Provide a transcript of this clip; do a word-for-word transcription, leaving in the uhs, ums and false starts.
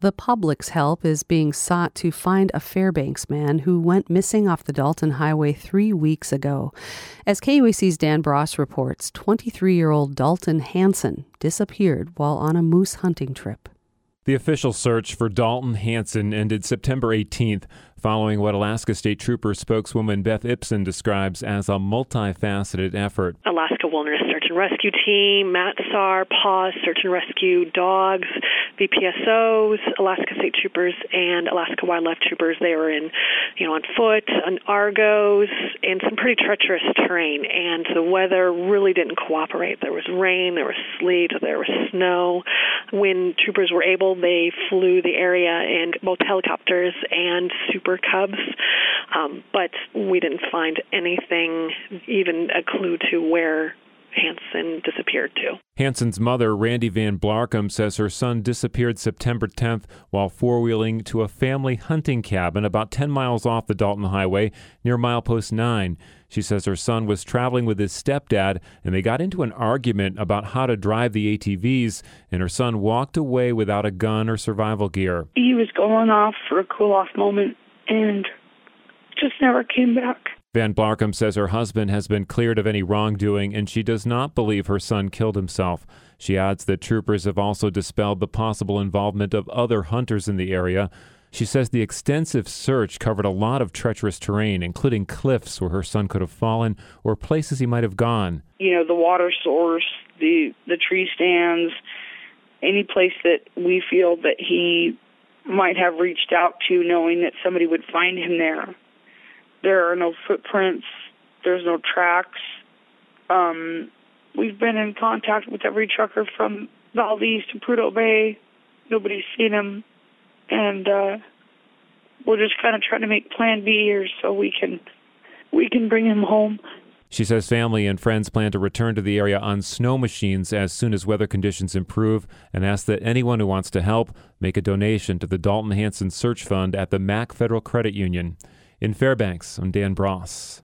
The public's help is being sought to find a Fairbanks man who went missing off the Dalton Highway three weeks ago. As K U A C's Dan Bross reports, twenty-three-year-old Dalton Hansen disappeared while on a moose hunting trip. The official search for Dalton Hansen ended September eighteenth, following what Alaska State Trooper spokeswoman Beth Ipson describes as a multifaceted effort. Alaska Wilderness Search and Rescue Team, MATSAR, PAWS, Search and Rescue, dogs, V P S Os, Alaska State Troopers, and Alaska Wildlife Troopers. They were in, you know, on foot, on Argos, and some pretty treacherous terrain. And the weather really didn't cooperate. There was rain, there was sleet, there was snow. When troopers were able, they flew the area in both helicopters and Super Cubs, um, but we didn't find anything, even a clue to where Hansen disappeared to. Hansen's mother, Randy Van Blarkum, says her son disappeared September tenth while four-wheeling to a family hunting cabin about ten miles off the Dalton Highway near milepost nine. She says her son was traveling with his stepdad, and they got into an argument about how to drive the A T Vs, and her son walked away without a gun or survival gear. He was going off for a cool-off moment and just never came back. Van Blarkum says her husband has been cleared of any wrongdoing, and she does not believe her son killed himself. She adds that troopers have also dispelled the possible involvement of other hunters in the area. She says the extensive search covered a lot of treacherous terrain, including cliffs where her son could have fallen or places he might have gone. You know, the water source, the, the tree stands, any place that we feel that he might have reached out to knowing that somebody would find him there. There are no footprints. There's no tracks. Um, we've been in contact with every trucker from Valdez to Prudhoe Bay. Nobody's seen him. And uh, we're just kind of trying to make plan B here so we can we can bring him home. She says family and friends plan to return to the area on snow machines as soon as weather conditions improve, and asks that anyone who wants to help make a donation to the Dalton Hansen Search Fund at the Mac Federal Credit Union. In Fairbanks, I'm Dan Bross.